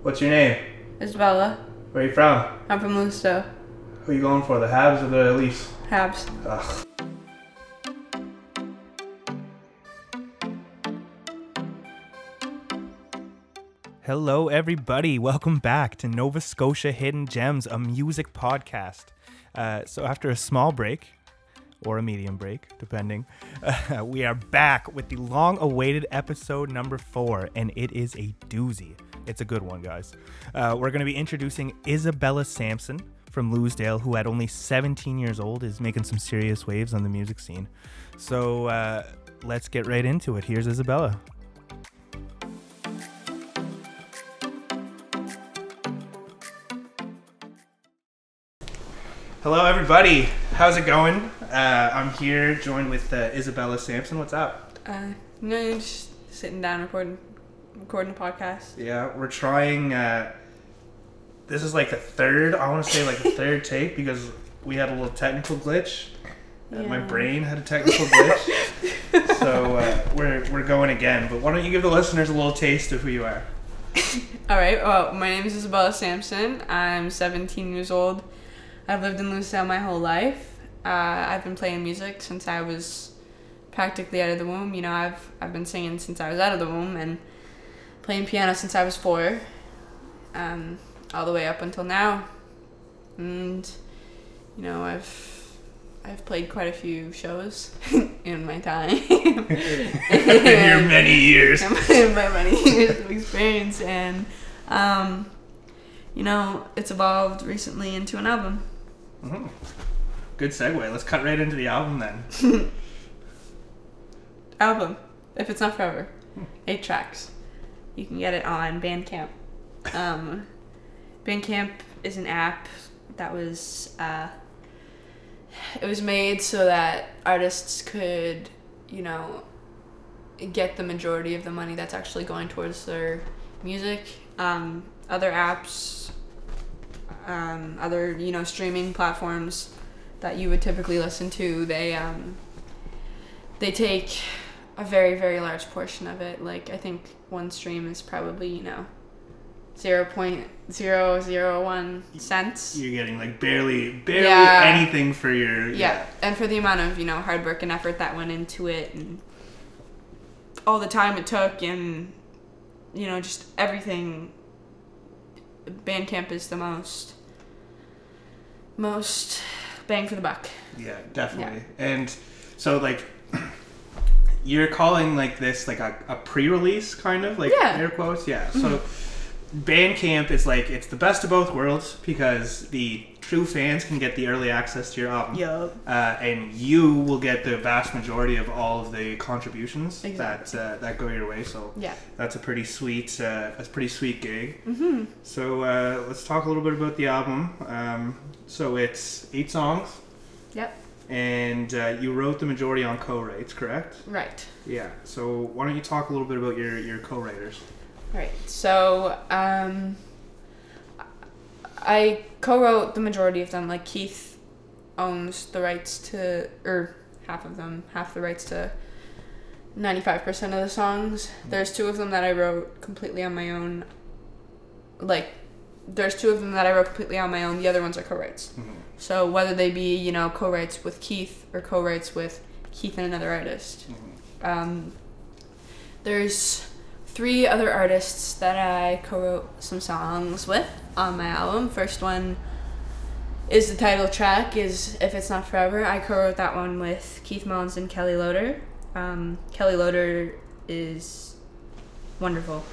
What's your name? Isabella. Where are you from? I'm from Lusto. Who are you going for, the Habs or the Leafs? Habs. Ugh. Hello, everybody. Welcome back to Nova Scotia Hidden Gems, a music podcast. So after a small break, or a medium break, depending, we are back with the long-awaited episode number 4, and it is a doozy. It's a good one, guys. We're going to be introducing Isabella Sampson from Louisdale, who at only 17 years old is making some serious waves on the music scene. So let's get right into it. Here's Isabella. Hello, everybody. How's it going? I'm here joined with Isabella Sampson. What's up? Just sitting down recording a podcast. Yeah, we're trying. This is like the third, I want to say like the third take, because we had a little technical glitch. My brain had a technical glitch. So we're going again. But why don't you give the listeners a little taste of who you are? All right. Well, my name is Isabella Sampson. I'm 17 years old. I've lived in Louisdale my whole life. I've been playing music since I was practically out of the womb. You know, I've been singing since I was out of the womb and playing piano since I was 4, all the way up until now. And you know, I've played quite a few shows in my time. In your many years. In my many years of experience, and you know, it's evolved recently into an album. Mm-hmm. Good segue. Let's cut right into the album then. Album, If It's Not Forever, 8 tracks. You can get it on Bandcamp. Bandcamp is an app that was it was made so that artists could, you know, get the majority of the money that's actually going towards their music. Other apps, other, you know, streaming platforms that you would typically listen to, they take a very, very large portion of it. Like, I think one stream is probably, you know, 0.001 cents. You're getting like barely anything for your... Yeah, and for the amount of, you know, hard work and effort that went into it, and all the time it took, and, you know, just everything. Bandcamp is the most bang for the buck. Yeah, definitely. Yeah. And so, like, you're calling like this like a pre-release kind of, like, air quotes? Yeah. Mm-hmm. So Bandcamp is like, it's the best of both worlds, because the true fans can get the early access to your album. Yep. And you will get the vast majority of all of the contributions that go your way. So yeah, that's a pretty sweet gig. Mm-hmm. So let's talk a little bit about the album. So it's 8 songs. Yep. And you wrote the majority on co-writes, correct? Right. Yeah. So why don't you talk a little bit about your co-writers? Right. So I co-wrote the majority of them. Like, Keith owns the rights to, or half the rights to 95% of the songs. There's 2 of them that I wrote completely on my own. Like, there's 2 of them that I wrote completely on my own. The other ones are co-writes. Mm-hmm. So whether they be, you know, co-writes with Keith or co-writes with Keith and another artist. Mm-hmm. There's 3 other artists that I co-wrote some songs with on my album. First one is the title track, is If It's Not Forever. I co-wrote that one with Keith Mullins and Kelly Loader. Kelly Loader is wonderful.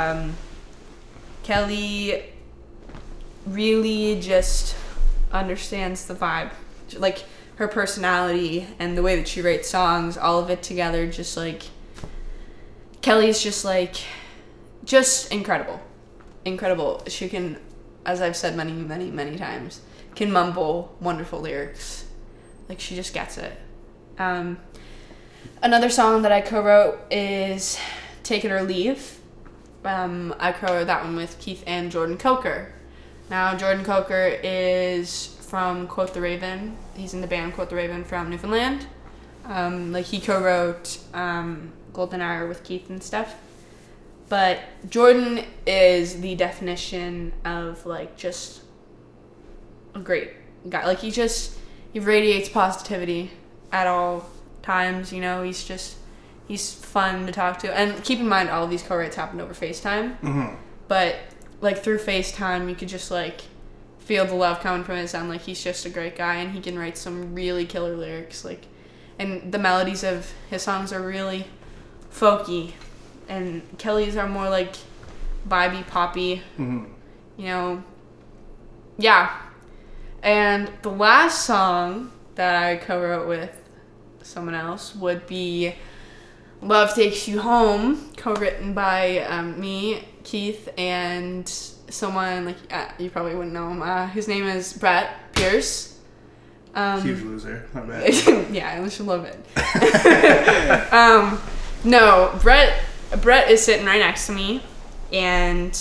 Kelly really just understands the vibe. Like, her personality and the way that she writes songs, all of it together, just like... Kelly's just like, just incredible. Incredible. She can, as I've said many, many, many times, can mumble wonderful lyrics. Like, she just gets it. Another song that I co-wrote is Take It or Leave. I co-wrote that one with Keith and Jordan Coker. Now, Jordan Coker is from Quote the Raven. He's in the band Quote the Raven from 'He co-wrote Golden Hour with Keith and stuff. But Jordan is the definition of like just a great guy. Like he radiates positivity at all times. You know, he's fun to talk to. And keep in mind, all of these co-writes happened over FaceTime. Mm-hmm. But like through FaceTime, you could just like feel the love coming from his end. Like he's just a great guy, and he can write some really killer lyrics. Like, and the melodies of his songs are really folky, and Kelly's are more like vibey, poppy. Mm-hmm. You know, yeah. And the last song that I co-wrote with someone else would be "Love Takes You Home," co-written by me, Keith, and someone like you probably wouldn't know him. His name is Brett Pierce. Huge loser. Not bad. Yeah, I should love it. No, Brett is sitting right next to me, and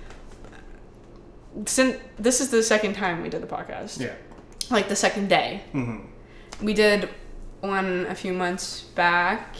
since this is the second time we did the podcast. Yeah. Like the second day. Mm-hmm. We did one a few months back,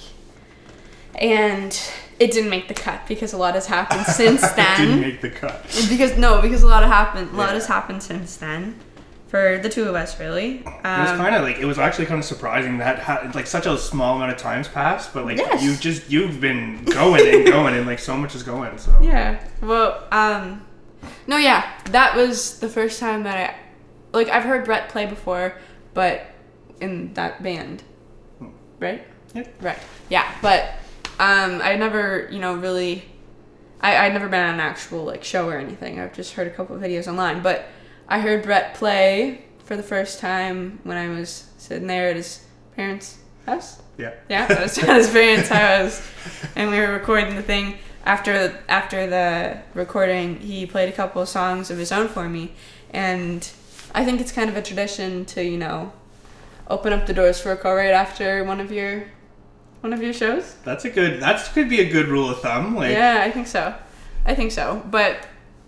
and it didn't make the cut because a lot has happened since then. It didn't make the cut. Because a lot has happened since then. For the two of us, really. It was kind of like, it was actually kind of surprising that like such a small amount of time's passed, but like yes. you've been going and going, and like so much is going. So yeah. Well, no, yeah, that was the first time that I've heard Brett play before, but in that band, right? Yeah. Right. Yeah, but I never, really, I'd never been on an actual like show or anything. I've just heard a couple of videos online, but I heard Brett play for the first time when I was sitting there at his parents' house. Yeah. Yeah, I was at his parents' house, and we were recording the thing. After the recording, he played a couple of songs of his own for me, and I think it's kind of a tradition to, open up the doors for a co-write after one of your shows. That could be a good rule of thumb. Like, yeah, I think so. But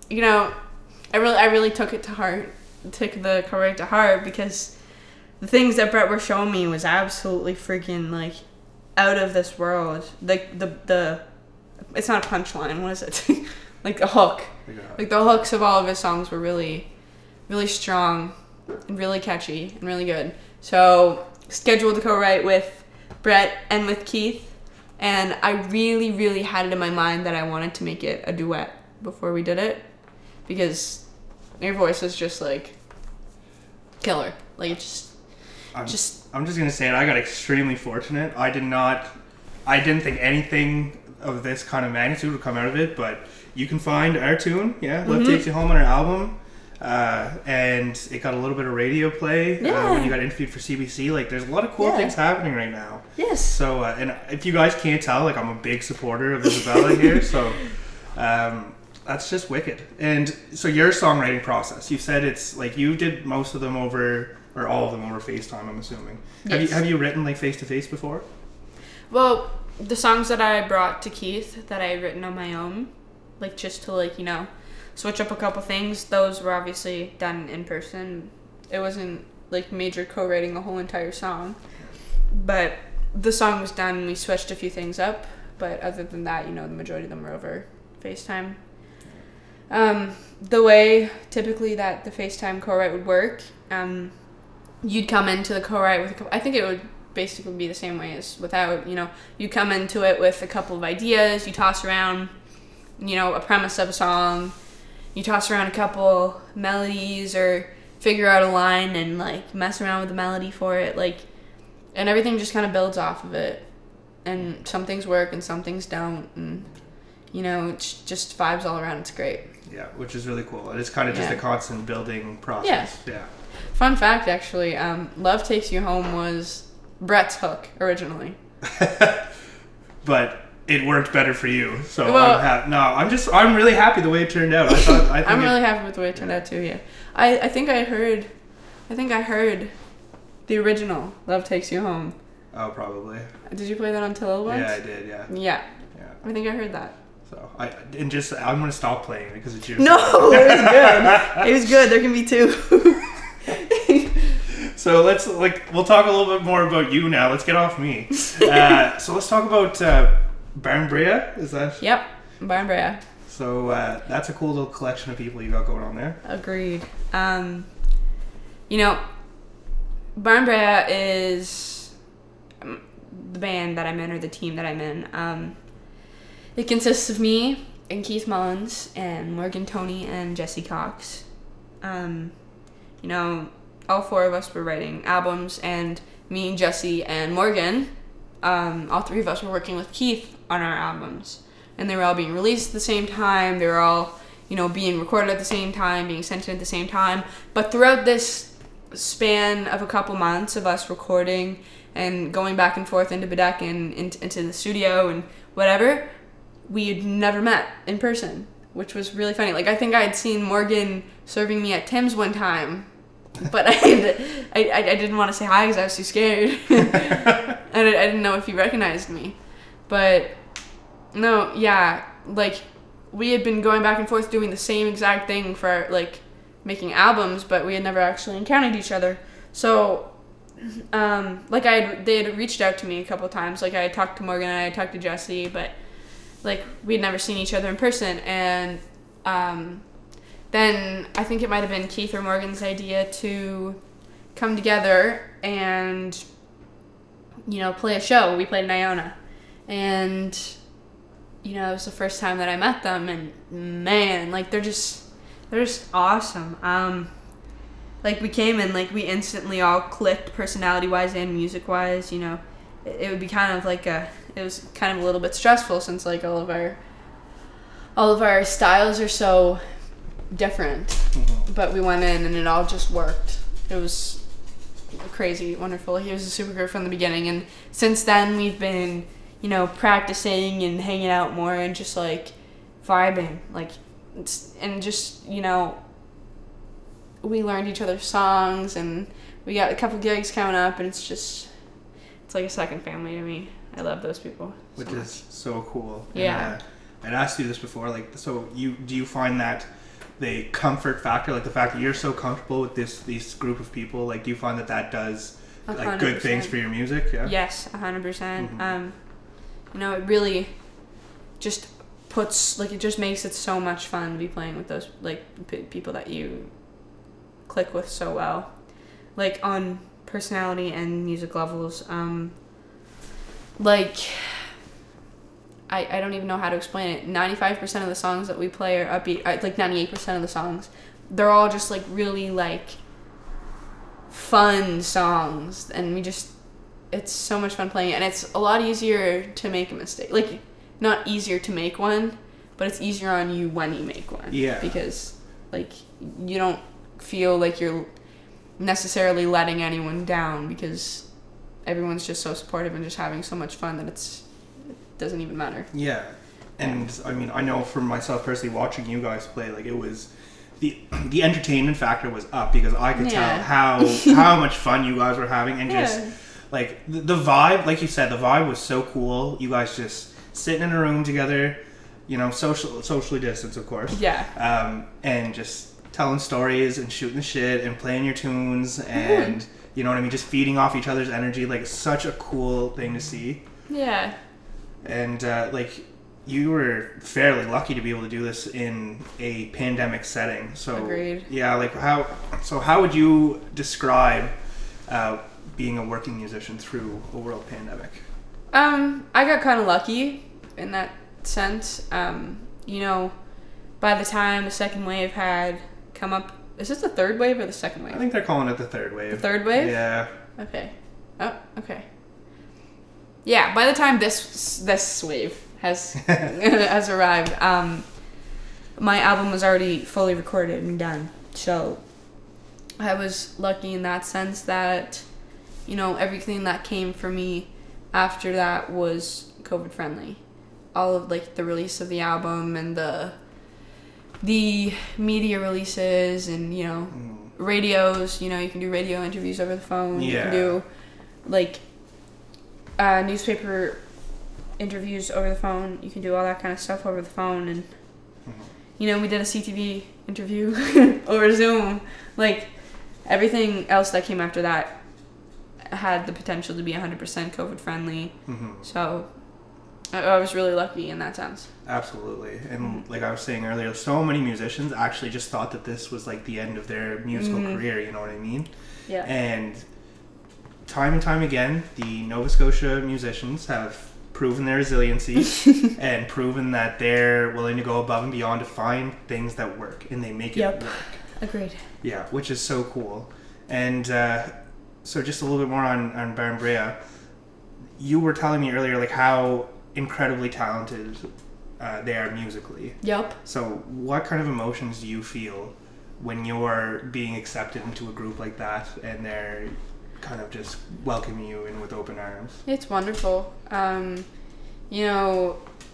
I really took it to heart, took the co-write to heart, because the things that Brett were showing me was absolutely freaking like out of this world. Like the it's not a punchline. What is it? Like the hook. Like the hooks of all of his songs were really, really strong and really catchy and really good. So scheduled to co-write with Brett and with Keith, and I really, really had it in my mind that I wanted to make it a duet before we did it, because your voice is just like killer. Like it's just. I'm just gonna say it. I got extremely fortunate. I didn't think anything of this kind of magnitude would come out of it, but you can find our tune, Love Takes You Home, on our album, and it got a little bit of radio play when you got interviewed for CBC. Like, there's a lot of cool things happening right now. Yes. So, and if you guys can't tell, like, I'm a big supporter of Isabella here, so that's just wicked. And so your songwriting process, you said it's like you did most of them over, or all of them over FaceTime, I'm assuming. Yes. Have you written like face-to-face before? Well, the songs that I brought to Keith that I had written on my own, like just to like, switch up a couple things, those were obviously done in person. It wasn't like major co-writing the whole entire song. But the song was done, we switched a few things up, but other than that, the majority of them were over FaceTime. The way typically that the FaceTime co-write would work, you'd come into the co-write with I think it would basically be the same way as without, you come into it with a couple of ideas, you toss around, a premise of a song, you toss around a couple melodies or figure out a line and like mess around with the melody for it, like, and everything just kind of builds off of it, and some things work and some things don't, and it's just vibes all around. It's great. Yeah, which is really cool. It's kind of just a constant building process. Yeah. Fun fact, actually, Love Takes You Home was Brett's hook originally. But it worked better for you. So I'm really happy the way it turned out. I'm really happy with the way it turned out too, yeah. I think I heard the original Love Takes You Home. Oh, probably. Did you play that on Tillil once? Yeah, I did, yeah. Yeah. I think I heard that. So I'm gonna stop playing it because it's yours. No, it was good. It was good. There can be two. So we'll talk a little bit more about you now. Let's get off me. So let's talk about Barn Brea. Is that? Yep. Barn Brea. So that's a cool little collection of people you got going on there. Agreed. You know, Barn Brea is the band that I'm in, or the team that I'm in. It consists of me and Keith Mullins and Morgan Toney and Jesse Cox. You know, all four of us were writing albums, and me and Jesse and Morgan, all three of us were working with Keith on our albums. And they were all being released at the same time. They were all, you know, being recorded at the same time, being sent in at the same time. But throughout this span of a couple months of us recording and going back and forth into Bedeck and into the studio and whatever, we had never met in person, which was really funny. Like, I think I had seen Morgan serving me at Tim's one time, but I didn't want to say hi because I was too scared. And I didn't know if he recognized me. But no, yeah, like, we had been going back and forth doing the same exact thing for, like, making albums, but we had never actually encountered each other. So, like, they had reached out to me a couple of times. Like, I had talked to Morgan and I had talked to Jesse, but, like, we had never seen each other in person. And then I think it might have been Keith or Morgan's idea to come together and, you know, play a show. We played in Iona. And, you know, it was the first time that I met them, and man, like, they're just awesome. Like, we came in, like, we instantly all clicked personality-wise and music-wise. You know, it would be kind of like it was kind of a little bit stressful since, like, all of our styles are so different. Mm-hmm. But we went in and it all just worked. It was crazy, wonderful. He was a super group from the beginning, and since then we've been, you know, practicing and hanging out more and just, like, vibing, like, and just, you know, we learned each other's songs, and we got a couple gigs coming up, and it's like a second family to me. I love those people. Which is so cool. Yeah. And, I'd asked you this before, like, so do you find that the comfort factor, like the fact that you're so comfortable with this group of people, like, do you find that does, like, 100%. Good things for your music? Yeah. Yes, 100%. Mm-hmm. You know, it really just puts, like, it just makes it so much fun to be playing with those, like, people that you click with so well, like, on personality and music levels. Like, I don't even know how to explain it. 95% of the songs that we play are upbeat. Like, 98% of the songs, they're all just, like, really, like, fun songs, and it's so much fun playing it, and it's a lot easier to make a mistake. Like, not easier to make one, but it's easier on you when you make one. Yeah. Because, like, you don't feel like you're necessarily letting anyone down, because everyone's just so supportive and just having so much fun that it doesn't even matter. Yeah. And, I mean, I know for myself personally, watching you guys play, like, it was... The entertainment factor was up, because I could tell how much fun you guys were having, and just... Like, the vibe, like you said, the vibe was so cool. You guys just sitting in a room together, you know, socially distanced, of course. Yeah. And just telling stories and shooting the shit and playing your tunes and, you know what I mean, just feeding off each other's energy. Like, it's such a cool thing to see. Yeah. And, like, you were fairly lucky to be able to do this in a pandemic setting. So, agreed. Yeah, like, how would you describe... being a working musician through a world pandemic? I got kind of lucky in that sense. You know, by the time the second wave had come up, is this the third wave or the second wave? I think they're calling it the third wave. The third wave? Yeah. Okay. Oh, okay. Yeah, by the time this wave has has arrived, my album was already fully recorded and done. So I was lucky in that sense that, you know, everything that came for me after that was COVID friendly. All of, like, the release of the album and the media releases and, you know, radios, you know, you can do radio interviews over the phone. Yeah. You can do, like, newspaper interviews over the phone. You can do all that kind of stuff over the phone. And, you know, we did a CTV interview over Zoom. Like, everything else that came after that had the potential to be 100% COVID friendly. So I was really lucky in that sense. Absolutely. And like I was saying earlier, so many musicians actually just thought that this was like the end of their musical career, you know what I mean? Yeah. And time again, the Nova Scotia musicians have proven their resiliency and proven that they're willing to go above and beyond to find things that work, and they make it work. Agreed. Yeah, which is so cool. And so just a little bit more on Barren Brea. You were telling me earlier like how incredibly talented they are musically. Yep. So what kind of emotions do you feel when you're being accepted into a group like that and they're kind of just welcoming you in with open arms? It's wonderful. You know,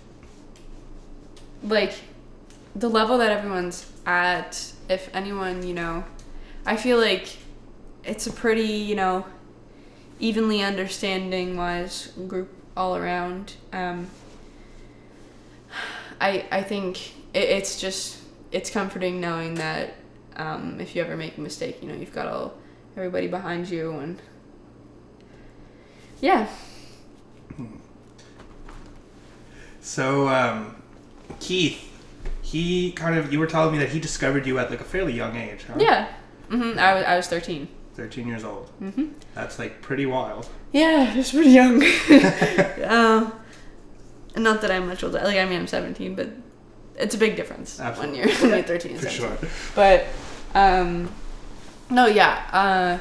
like the level that everyone's at, if anyone, you know, I feel like it's a pretty, you know, evenly understanding wise group all around. I think it's just, it's comforting knowing that if you ever make a mistake, you know, you've got everybody behind you, and yeah. So Keith, you were telling me that he discovered you at like a fairly young age, huh? Yeah. I was 13. 13 years old. That's like pretty wild. Yeah, it was pretty young. Not that I'm much older. Like, I mean, I'm 17, but it's a big difference. Absolutely. When you're 13 and 17. For sure. But, no, yeah.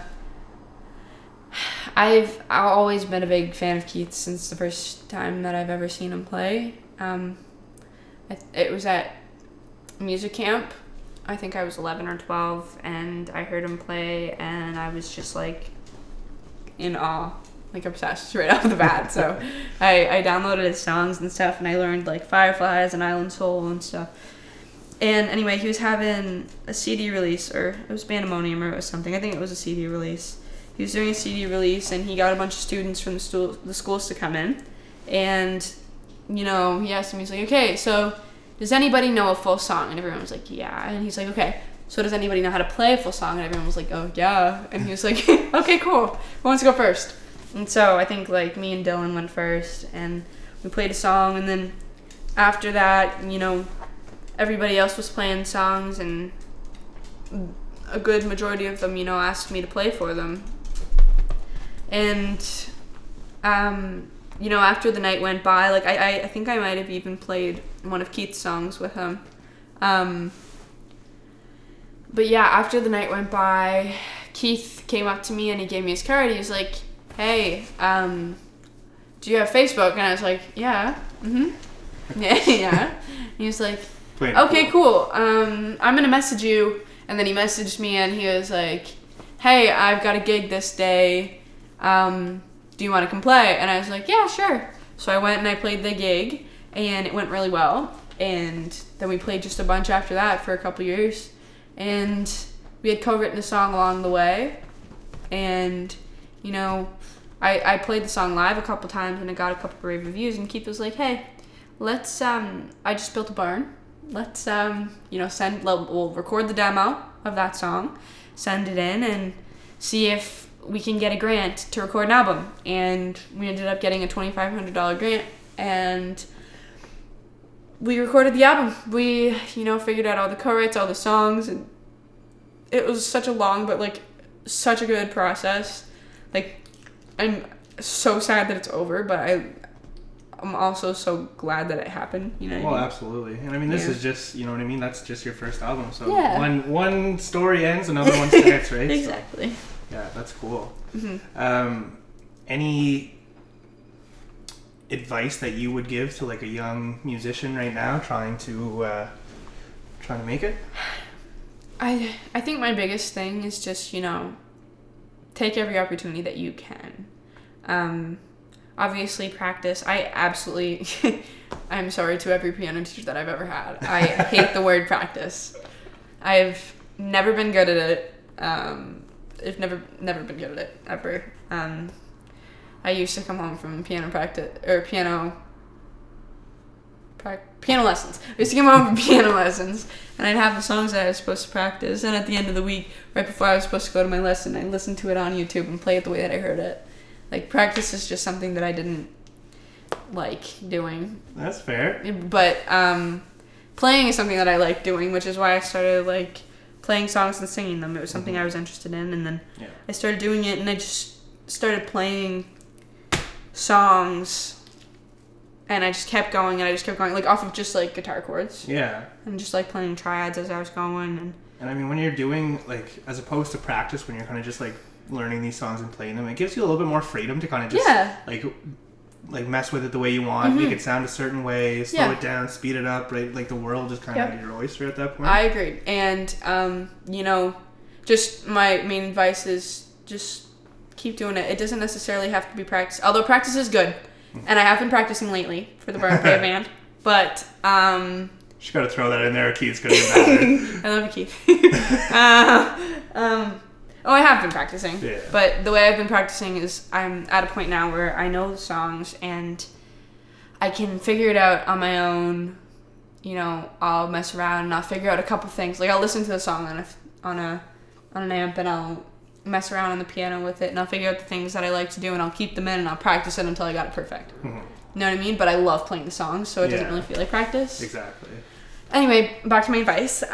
I've always been a big fan of Keith since the first time that I've ever seen him play. It was at music camp. I think I was 11 or 12, and I heard him play, and I was just like in awe, like obsessed right off the bat. So I downloaded his songs and stuff, and I learned like Fireflies and Island Soul and stuff. And anyway, he was having a CD release, or it was Bandemonium, or it was something. I think it was a CD release. He was doing a CD release, and he got a bunch of students from the schools to come in, and you know, he asked me, he's like, okay, so does anybody know a full song? And everyone was like, yeah. And he's like, okay, so does anybody know how to play a full song? And everyone was like, oh, yeah. And he was like, okay, cool. Who wants to go first? And so I think, like, me and Dylan went first, and we played a song. And then after that, you know, everybody else was playing songs, and a good majority of them, you know, asked me to play for them. And, you know, after the night went by, like, I think I might have even played one of Keith's songs with him. But yeah, after the night went by, Keith came up to me and he gave me his card. He was like, hey, do you have Facebook? And I was like, yeah. Yeah. He was like, okay, cool. I'm going to message you. And then he messaged me and he was like, hey, I've got a gig this day. Do you want to come play? And I was like, yeah, sure. So I went and I played the gig, and it went really well. And then we played just a bunch after that for a couple years. And we had co-written a song along the way. And, you know, I played the song live a couple times, and it got a couple of rave reviews. And Keith was like, hey, let's, I just built a barn. Let's, you know, we'll record the demo of that song, send it in, and see if we can get a grant to record an album. And we ended up getting a $2,500 grant, and we recorded the album. We, you know, figured out all the co-writes, all the songs, and it was such a long but like such a good process. Like, I'm so sad that it's over, but I'm also so glad that it happened, you know what I mean? Well, absolutely. And I mean, this is just, you know what I mean, that's just your first album. So yeah. one story ends, another one starts, right? Exactly. So, yeah, that's cool. Mm-hmm. Any advice that you would give to like a young musician right now trying to make it? I think my biggest thing is just, you know, take every opportunity that you can. Obviously practice. I absolutely I'm sorry to every piano teacher that I've ever had. I hate the word practice. I've never been good at it. I've never been good at it ever. I used to come home from piano practice or piano lessons. I used to come home from piano lessons, and I'd have the songs that I was supposed to practice. And at the end of the week, right before I was supposed to go to my lesson, I listened to it on YouTube and play it the way that I heard it. Like, practice is just something that I didn't like doing. That's fair. But playing is something that I like doing, which is why I started like playing songs and singing them. It was something I was interested in, and then I started doing it, and I just started playing songs, and I just kept going, like off of just like guitar chords. Yeah. And just like playing triads as I was going, and I mean, when you're doing like, as opposed to practice, when you're kind of just like learning these songs and playing them, it gives you a little bit more freedom to kind of just like mess with it the way you want, make it sound a certain way, slow it down, speed it up, right? Like the world is kind of your oyster at that point. I agree. And you know, just my main advice is just keep doing it. It doesn't necessarily have to be practice, although practice is good, and I have been practicing lately for the Burn Play band. But just gotta throw that in there. Keith's gonna get better. I love you, Keith. I have been practicing, but the way I've been practicing is I'm at a point now where I know the songs and I can figure it out on my own. You know, I'll mess around and I'll figure out a couple things. Like I'll listen to the song on an amp, and I'll mess around on the piano with it, and I'll figure out the things that I like to do, and I'll keep them in, and I'll practice it until I got it perfect. You know what I mean? But I love playing the songs, so it doesn't really feel like practice. Exactly. Anyway, back to my advice.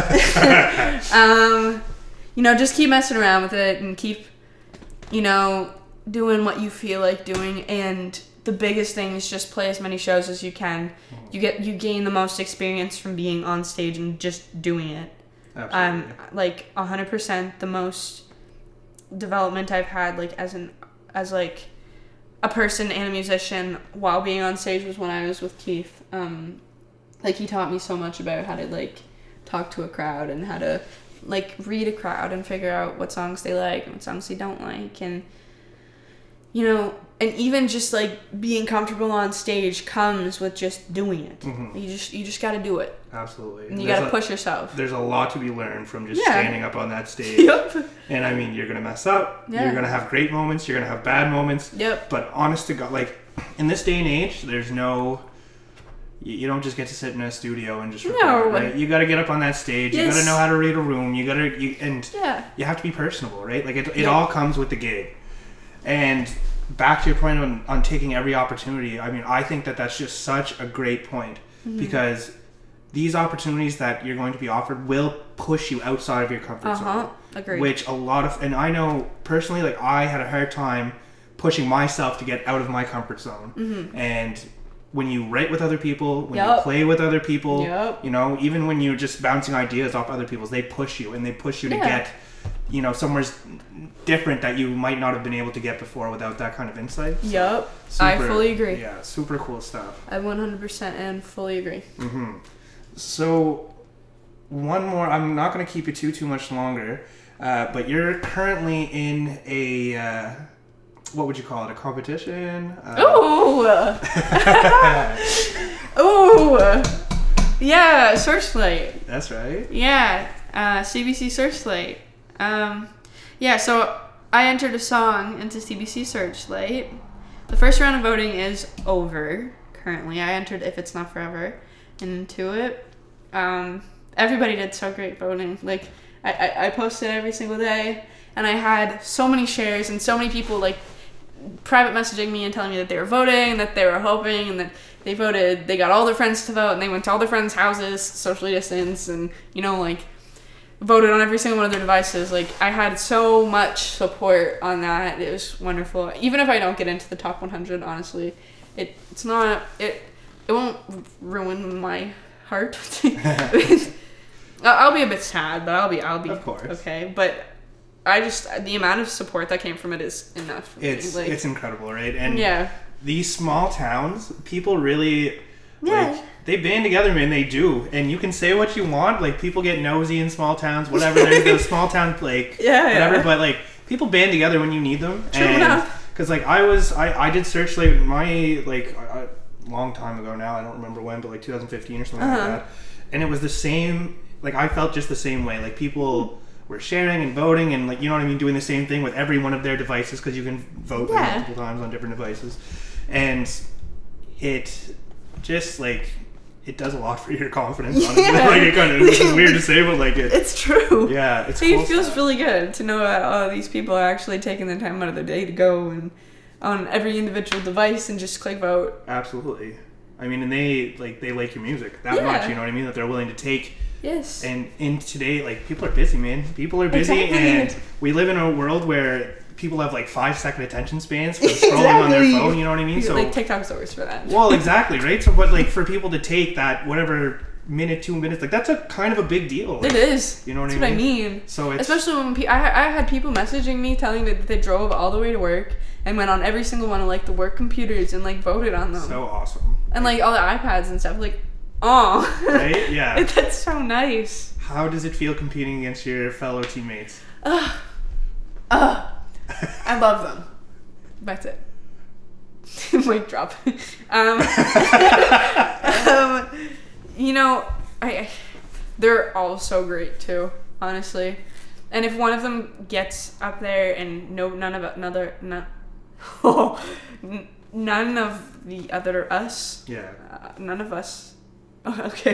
You know, just keep messing around with it and keep, you know, doing what you feel like doing. And the biggest thing is just play as many shows as you can. You gain the most experience from being on stage and just doing it. Absolutely. Like 100% the most development I've had, like as like a person and a musician while being on stage was when I was with Keith. Like he taught me so much about how to like talk to a crowd and how to like read a crowd and figure out what songs they like and what songs they don't like, and you know, and even just like being comfortable on stage comes with just doing it. You just got to do it. Absolutely. And you got to push yourself. There's a lot to be learned from just standing up on that stage. And I mean, you're going to mess up. You're going to have great moments. You're going to have bad moments. But honest to God, like in this day and age, there's no... You don't just get to sit in a studio and just record, right? You got to get up on that stage. You got to know how to read a room. You have to be personable, right? Like it all comes with the gig. And back to your point on taking every opportunity. I mean, I think that's just such a great point, because these opportunities that you're going to be offered will push you outside of your comfort zone. Agreed. Which and I know personally, like I had a hard time pushing myself to get out of my comfort zone. And when you write with other people, when you play with other people, you know, even when you're just bouncing ideas off other people's, they push you to get, you know, somewhere different that you might not have been able to get before without that kind of insight. So I fully agree. Yeah, super cool stuff. I 100% and fully agree. So one more, I'm not going to keep you too much longer, but you're currently in a... what would you call it? A competition? Yeah, Searchlight. That's right. Yeah, CBC Searchlight. So I entered a song into CBC Searchlight. The first round of voting is over currently. I entered If It's Not Forever into it. Everybody did so great voting. Like, I posted every single day, and I had so many shares and so many people, like, private messaging me and telling me that they were voting, that they were hoping, and that they voted. They got all their friends to vote, and they went to all their friends' houses, socially distanced, and, you know, like, voted on every single one of their devices. Like, I had so much support on that. It was wonderful. Even if I don't get into the top 100, honestly, it won't ruin my heart. I'll be a bit sad, but I'll be of course. Okay. But the amount of support that came from it is enough for me. Like, it's incredible, right? And these small towns, people really, like, they band together, man. They do. And you can say what you want. Like, people get nosy in small towns, whatever. There's those small town, like, whatever. But, like, people band together when you need them. True enough. Because, like, I did Searchlight my, like, a long time ago now. I don't remember when, but, like, 2015 or something like that. And it was the same, like, I felt just the same way. Like, people were sharing and voting and, like, you know what I mean, doing the same thing with every one of their devices, because you can vote multiple times on different devices. And it just, like, it does a lot for your confidence, honestly. Like, it kind of, which is weird to say, but, like, it's true. Yeah, it's It cool feels stuff. really good to know that all these people are actually taking the time out of their day to go and on every individual device and just click vote. Absolutely. I mean, and they like your music that much, you know what I mean? That they're willing to take. Yes. And in today, like, people are busy, man. People are busy, Exactly. and we live in a world where people have like 5-second attention spans for scrolling on their phone, you know what I mean? So like TikTok's always for that. well, exactly, right? So, but like for people to take that whatever minute, 2 minutes, like that's a kind of a big deal. Like, It is. You know what That's I what mean? I mean. So it's Especially when I had people messaging me telling me that they drove all the way to work and went on every single one of like the work computers and like voted on them. so awesome. And like all the iPads and stuff. Like, oh. Right? Yeah. That's so nice. How does it feel competing against your fellow teammates? I love them. That's it. Mic drop. You know, they're all so great too, honestly. And if one of them gets up there and none of the other us. Yeah. None of us. Okay.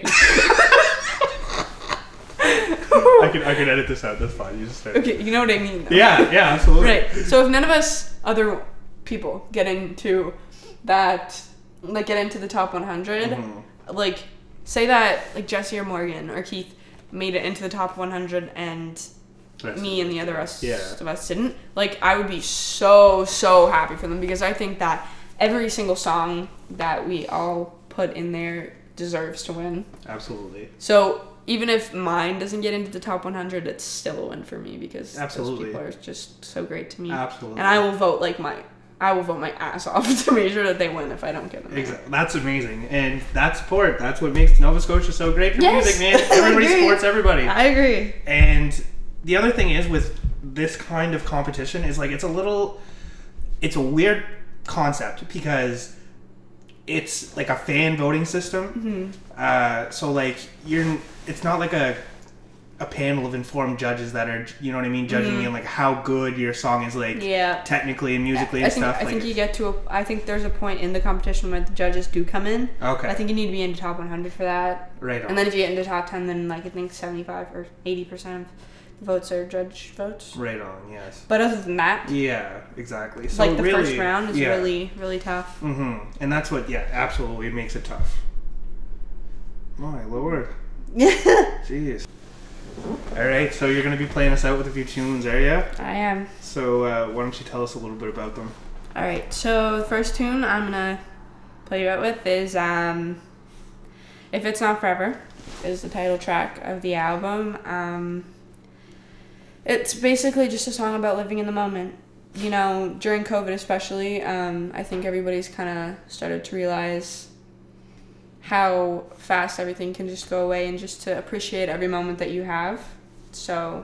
I can edit this out. That's fine. You just start. Okay, you know what I mean, though. Yeah, absolutely. Right. So if none of us other people get into that, like get into the top 100, like say that like Jesse or Morgan or Keith made it into the top 100 and me and the other rest of us didn't, like I would be so happy for them, because I think that every single song that we all put in there deserves to win. Absolutely. So even if mine doesn't get into the top 100, it's still a win for me, because those people are just so great to me. Absolutely. And I will vote my ass off to make sure that they win if I don't get them. Exactly. That's amazing. And that support, that's what makes Nova Scotia so great for music, man. Everybody supports everybody. I agree. And the other thing is with this kind of competition is like it's a weird concept, because it's like a fan voting system. So like it's not like a panel of informed judges that are, you know what I mean, judging you on like how good your song is, like technically and musically and stuff. I think you get to I think there's a point in the competition where the judges do come in. Okay. I think you need to be into top 100 for that. Right on. And then if you get into top 10, then like I think 75 or 80% of the votes are judge votes. Right on. Yes. But other than that, yeah, exactly. So like the really, first round is really tough. And that's what absolutely makes it tough. My lord. Jeez. All right, so you're going to be playing us out with a few tunes, are you? I am. So why don't you tell us a little bit about them? All right, so the first tune I'm going to play you out with is If It's Not Forever, is the title track of the album. It's basically just a song about living in the moment. You know, during COVID especially, I think everybody's kind of started to realize how fast everything can just go away, and just to appreciate every moment that you have. So,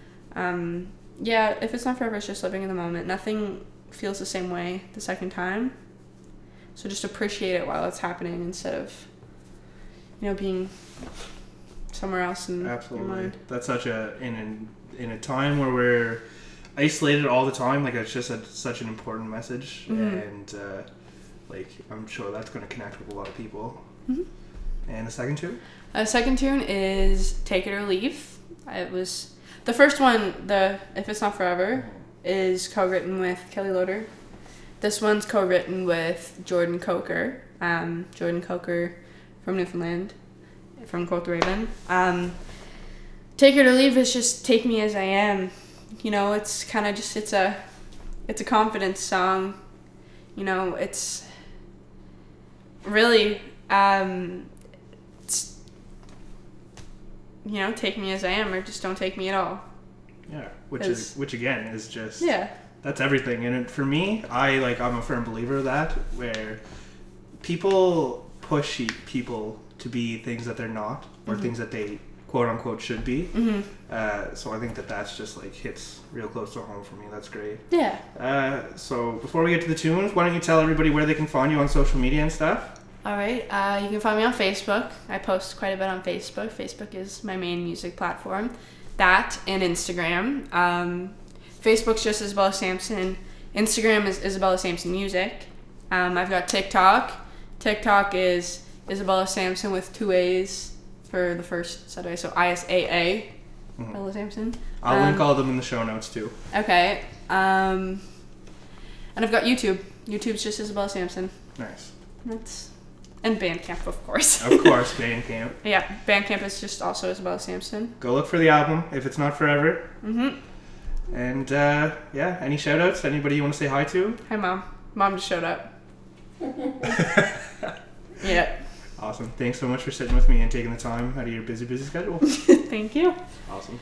if it's not forever, it's just living in the moment. Nothing feels the same way the second time. So just appreciate it while it's happening, instead of, you know, being somewhere else in your mind. That's such in a time where we're isolated all the time, like it's just such an important message. And like I'm sure that's going to connect with a lot of people. And the second tune? The second tune is Take It or Leave. It was the first one. The If It's Not Forever is co-written with Kelly Loader. This one's co-written with Jordan Coker. Jordan Coker from Newfoundland, from Quote the Raven. Take It or Leave is just take me as I am. You know, it's kind of just it's a confidence song. You know, it's really it's, you know, take me as I am, or just don't take me at all. Yeah, which again is just that's everything. And for me, I'm a firm believer of that, where people push people to be things that they're not, or things that they quote unquote should be. So I think that's just like hits real close to home for me. That's great. Yeah. So before we get to the tunes, why don't you tell everybody where they can find you on social media and stuff? All right. You can find me on Facebook. I post quite a bit on Facebook. Facebook is my main music platform. That and Instagram. Facebook's just Isabella Sampson. Instagram is Isabella Sampson Music. I've got TikTok. TikTok is Isabella Sampson with 2 A's for the first Saturday. So ISAA. Isabella Sampson. I'll link all of them in the show notes too. Okay. And I've got YouTube. YouTube's just Isabella Sampson. Nice. And Bandcamp, of course. Of course, Bandcamp. Yeah, Bandcamp is just also Isabella Sampson. Go look for the album if it's not forever. Mm-hmm. And yeah, any shout outs? Anybody you want to say hi to? Hi, Mom. Mom just showed up. Yeah. Awesome. Thanks so much for sitting with me and taking the time out of your busy schedule. Thank you. Awesome.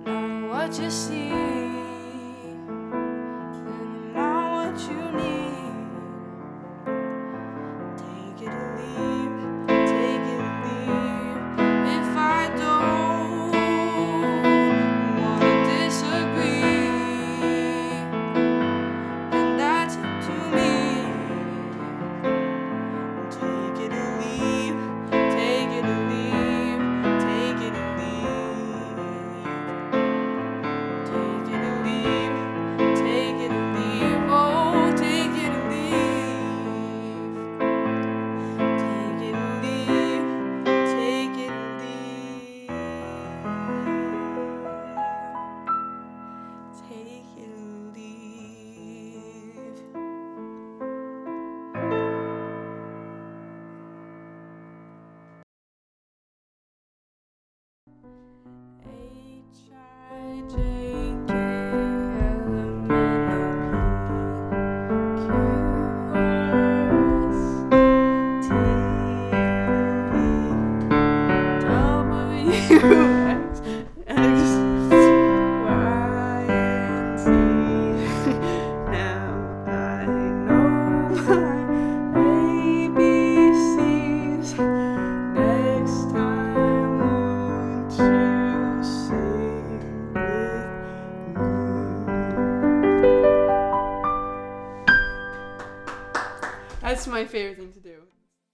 not what you see, and not what you need. Take it or leave, take it or leave. If I don't wanna disagree, then that's up to me. Take it or leave, take it or leave, take it or leave. Take it or leave, take it or leave, oh, take it or leave. Take it or leave, take it or leave. Take it or leave. Next time, won't you sing with me? That's my favorite thing to do.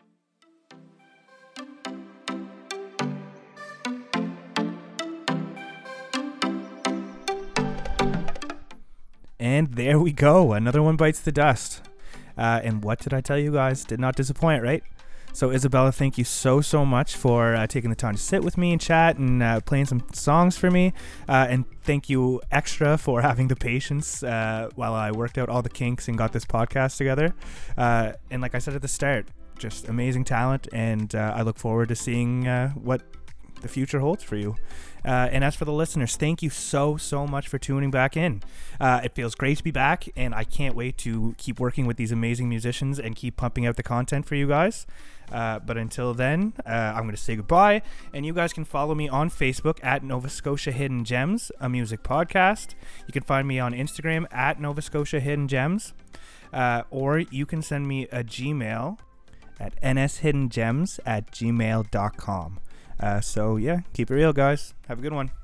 And there we go. Another one bites the dust. And what did I tell you guys? Did not disappoint, right? So Isabella, thank you so much for taking the time to sit with me and chat and playing some songs for me. And thank you extra for having the patience while I worked out all the kinks and got this podcast together. And like I said at the start, just amazing talent. And I look forward to seeing what the future holds for you. And as for the listeners, thank you so much for tuning back in. It feels great to be back, and I can't wait to keep working with these amazing musicians and keep pumping out the content for you guys. But until then, I'm going to say goodbye, and you guys can follow me on Facebook at Nova Scotia Hidden Gems, a music podcast. You can find me on Instagram at Nova Scotia Hidden Gems, or you can send me a Gmail at nshiddengems@gmail.com. So yeah, keep it real, guys. Have a good one.